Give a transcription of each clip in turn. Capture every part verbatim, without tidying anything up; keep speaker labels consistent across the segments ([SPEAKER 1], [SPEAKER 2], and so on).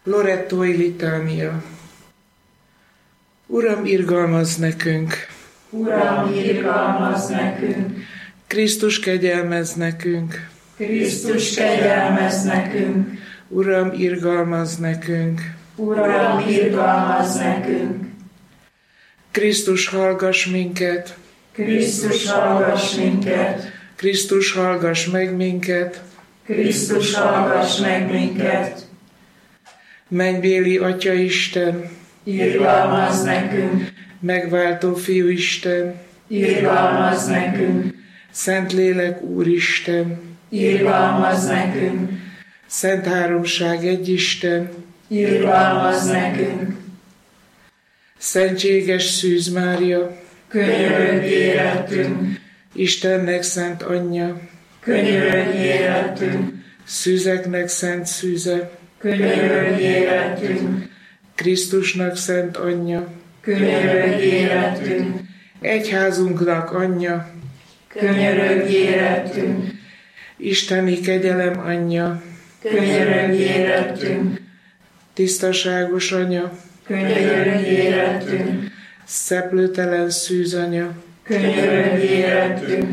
[SPEAKER 1] Lorettói litánia. Uram, irgalmazz nekünk!
[SPEAKER 2] Uram, irgalmazz nekünk!
[SPEAKER 1] Krisztus, kegyelmezz nekünk!
[SPEAKER 2] Krisztus, kegyelmezz nekünk!
[SPEAKER 1] Uram, irgalmazz nekünk!
[SPEAKER 2] Uram, irgalmazz nekünk!
[SPEAKER 1] Krisztus, hallgass minket!
[SPEAKER 2] Krisztus, hallgass minket!
[SPEAKER 1] Krisztus, hallgass meg minket!
[SPEAKER 2] Krisztus, hallgass meg minket!
[SPEAKER 1] Mennybéli Atya Isten!
[SPEAKER 2] Irgalmazz nekünk!
[SPEAKER 1] Megváltó Fiú Isten!
[SPEAKER 2] Irgalmazz nekünk!
[SPEAKER 1] Szentlélek Úristen!
[SPEAKER 2] Irgalmazz nekünk!
[SPEAKER 1] Szent Háromság egy Isten!
[SPEAKER 2] Irgalmazz nekünk!
[SPEAKER 1] Szentséges Szűz Mária!
[SPEAKER 2] Könyörögj érettünk!
[SPEAKER 1] Istennek szent anyja!
[SPEAKER 2] Könyörögj érettünk!
[SPEAKER 1] Szűzeknek szent szűze!
[SPEAKER 2] Könyörögj érettünk!
[SPEAKER 1] Krisztusnak szent anyja!
[SPEAKER 2] Könyörögj érettünk!
[SPEAKER 1] Egyházunknak anyja!
[SPEAKER 2] Könyörögj érettünk!
[SPEAKER 1] Isteni kegyelem anyja!
[SPEAKER 2] Könyörögj érettünk!
[SPEAKER 1] Tisztaságos anya!
[SPEAKER 2] Könyörögj érettünk!
[SPEAKER 1] Szeplőtelen szűz anya!
[SPEAKER 2] Könyörögj érettünk!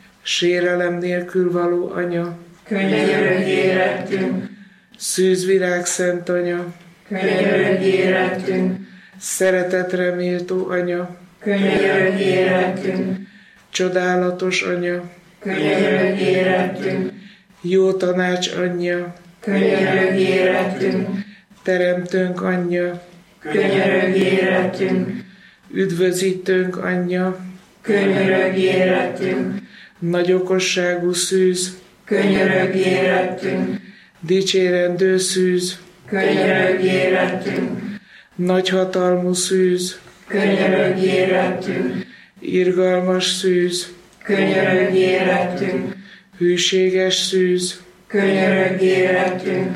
[SPEAKER 1] Sérelem nélkül való anya!
[SPEAKER 2] Könyörögj érettünk!
[SPEAKER 1] Szűzvirág szent anya!
[SPEAKER 2] Könyörögj érettünk!
[SPEAKER 1] Szeretetre méltó anya!
[SPEAKER 2] Könyörögj érettünk!
[SPEAKER 1] Csodálatos anya!
[SPEAKER 2] Könyörögj érettünk!
[SPEAKER 1] Jó tanács anyja!
[SPEAKER 2] Könyörögj érettünk!
[SPEAKER 1] Teremtőnk anyja!
[SPEAKER 2] Könyörögj érettünk!
[SPEAKER 1] Üdvözítőnk anyja!
[SPEAKER 2] Könyörögj érettünk!
[SPEAKER 1] Nagy okosságú szűz!
[SPEAKER 2] Könyörögj érettünk!
[SPEAKER 1] Dicsérendő szűz!
[SPEAKER 2] Könyörögj érettünk!
[SPEAKER 1] Nagy hatalmú szűz!
[SPEAKER 2] Könyörögj érettünk!
[SPEAKER 1] Irgalmas szűz!
[SPEAKER 2] Könyörögj érettünk!
[SPEAKER 1] Hűséges szűz!
[SPEAKER 2] Könyörögj érettünk!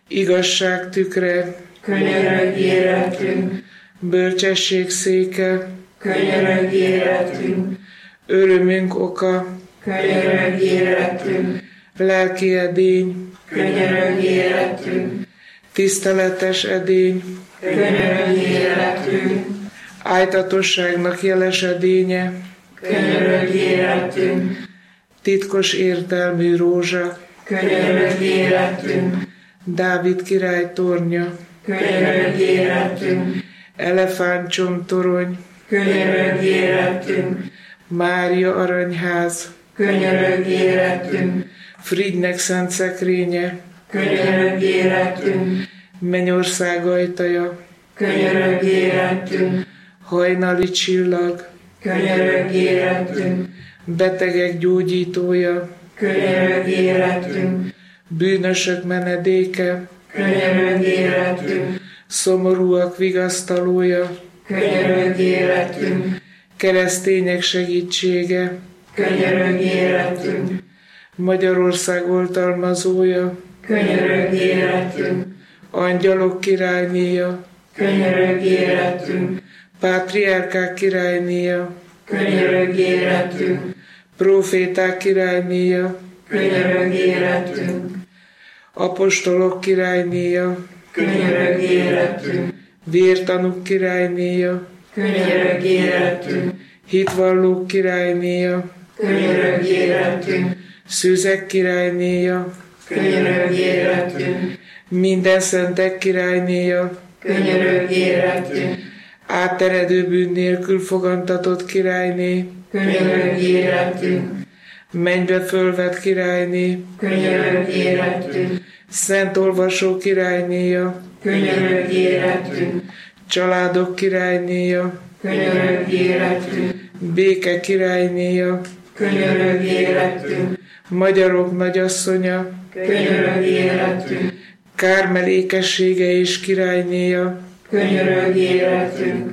[SPEAKER 1] Igazság tükre!
[SPEAKER 2] Könyörögj érettünk!
[SPEAKER 1] Bölcsesség széke!
[SPEAKER 2] Könyörögj érettünk!
[SPEAKER 1] Örömünk oka!
[SPEAKER 2] Könyörögj érettünk!
[SPEAKER 1] Lelki edény!
[SPEAKER 2] Könyörögj érettünk!
[SPEAKER 1] Tiszteletes edény!
[SPEAKER 2] Könyörögj érettünk!
[SPEAKER 1] Ájtatosságnak jeles edénye!
[SPEAKER 2] Könyörögj érettünk!
[SPEAKER 1] Titkos értelmű rózsa!
[SPEAKER 2] Könyörögj érettünk!
[SPEAKER 1] Dávid király tornya!
[SPEAKER 2] Könyörögj érettünk!
[SPEAKER 1] Elefántcsontorony!
[SPEAKER 2] Könyörögj érettünk!
[SPEAKER 1] Mária aranyház!
[SPEAKER 2] Könyörögj érettünk!
[SPEAKER 1] Frigynek szent szekrénye!
[SPEAKER 2] Könyörögj érettünk!
[SPEAKER 1] Mennyország ajtaja!
[SPEAKER 2] Könyörögj érettünk!
[SPEAKER 1] Hajnali csillag!
[SPEAKER 2] Könyörögj érettünk!
[SPEAKER 1] Betegek gyógyítója!
[SPEAKER 2] Könyörögj érettünk!
[SPEAKER 1] Bűnösök menedéke!
[SPEAKER 2] Könyörögj érettünk!
[SPEAKER 1] Szomorúak vigasztalója!
[SPEAKER 2] Könyörögj érettünk!
[SPEAKER 1] Keresztények segítsége!
[SPEAKER 2] Könyörögj érettünk!
[SPEAKER 1] Magyarország oltalmazója!
[SPEAKER 2] Könyörögj érettünk!
[SPEAKER 1] Angyalok királynéja!
[SPEAKER 2] Könyörögj érettünk!
[SPEAKER 1] Pátriárkák királynéja!
[SPEAKER 2] Könyörögj érettünk!
[SPEAKER 1] Proféták királynéja!
[SPEAKER 2] Könyörögj érettünk!
[SPEAKER 1] Apostolok királynéja!
[SPEAKER 2] Könyörögj érettünk!
[SPEAKER 1] Vértanúk királynéja!
[SPEAKER 2] Könyörögj érettünk!
[SPEAKER 1] Hitvallók királynéja!
[SPEAKER 2] Könyörögj érettünk!
[SPEAKER 1] Szűzek királynéja!
[SPEAKER 2] Könyörögj érettünk!
[SPEAKER 1] Minden szentek királynéja!
[SPEAKER 2] Könyörögj érettünk!
[SPEAKER 1] Átteredő bűn nélkül fogantatott királyné!
[SPEAKER 2] Könyörögj érettünk!
[SPEAKER 1] Mennybe fölvett királyné!
[SPEAKER 2] Könyörögj érettünk!
[SPEAKER 1] Szent olvasó királynéja!
[SPEAKER 2] Könyörögj érettünk!
[SPEAKER 1] Családok királynéja!
[SPEAKER 2] Könyörögj érettünk!
[SPEAKER 1] Béke királynéja!
[SPEAKER 2] Könyörögj érettünk!
[SPEAKER 1] Magyarok nagyasszonya!
[SPEAKER 2] Könyörögj érettünk!
[SPEAKER 1] Kármel ékessége és királynéja!
[SPEAKER 2] Könyörögj érettünk!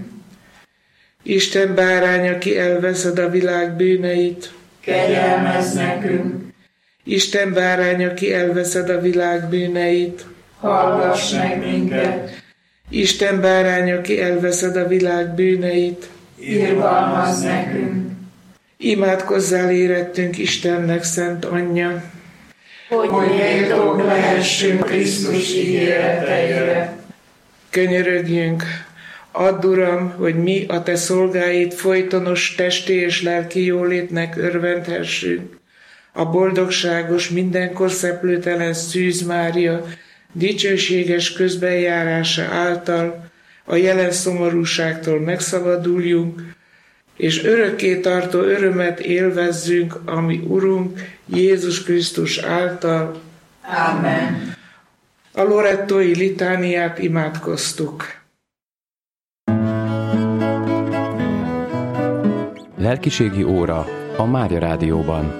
[SPEAKER 1] Isten bárány, aki elveszed a világ bűneit!
[SPEAKER 2] Kegyelmezz nekünk!
[SPEAKER 1] Isten bárány, aki elveszed a világ bűneit!
[SPEAKER 2] Hallgass meg minket!
[SPEAKER 1] Isten bárány, aki elveszed a világ bűneit!
[SPEAKER 2] Irgalmazz nekünk!
[SPEAKER 1] Imádkozzál érettünk Istennek szent anyja!
[SPEAKER 2] Hogy méltók lehessünk Krisztus ígéreteire.
[SPEAKER 1] Könyörögjünk, add, Uram, hogy mi a Te szolgáid folytonos testi és lelki jólétnek örvendhessünk. A boldogságos, mindenkor szeplőtelen Szűz Mária dicsőséges közbenjárása által a jelen szomorúságtól megszabaduljunk, és örökké tartó örömet élvezzünk, ami Urunk Jézus Krisztus által.
[SPEAKER 2] Amen.
[SPEAKER 1] A lorettói litániát imádkoztuk.
[SPEAKER 3] Lelkiségi óra a Mária Rádióban.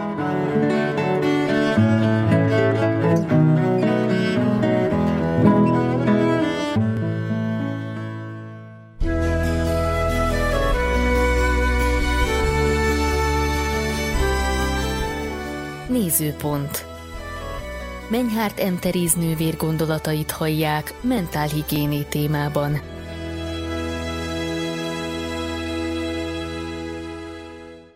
[SPEAKER 4] Nézőpont. Menyhárt Em Teréz nővér gondolatait hallják mentálhigiéné témában.